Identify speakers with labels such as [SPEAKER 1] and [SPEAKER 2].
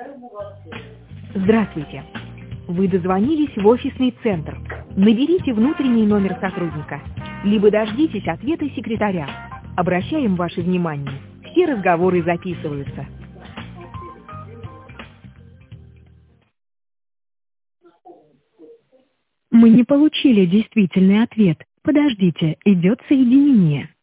[SPEAKER 1] Здравствуйте. Вы дозвонились в офисный центр. Наберите внутренний номер сотрудника, либо дождитесь ответа секретаря. Обращаем ваше внимание. Все разговоры записываются. Мы не получили действительный ответ. Подождите, идет соединение.